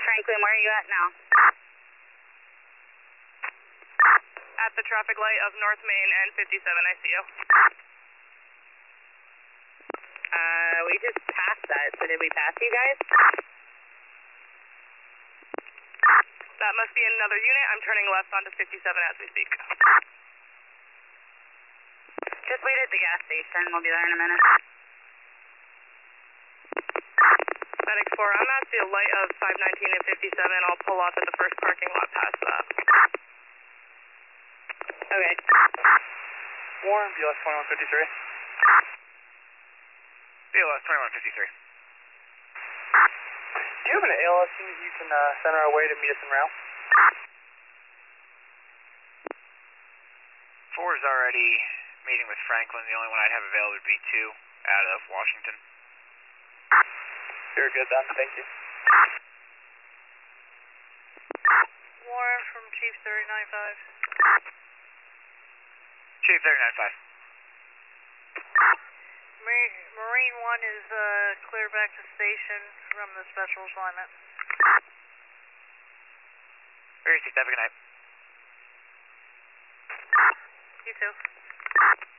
Franklin, where are you at now? At the traffic light of North Main and 57, I see you. We just passed that, so did we pass you guys? That must be another unit. I'm turning left onto 57 as we speak. Just wait at the gas station, we'll be there in a minute. Medic 4, I'm at the light of 519 and 57. I'll pull off at the first parking lot past that. Okay. Warren, BLS 2153. BLS 2153. Do you have an ALS unit you can send our way to meet us in route? 4 is already meeting with Franklin. The only one I'd have available would be 2 out of Washington. Very good then, thank you. Warren from Chief 395. Chief 395. Marine 1 is clear back to station from the special assignment. Very sick, have a good night. You too.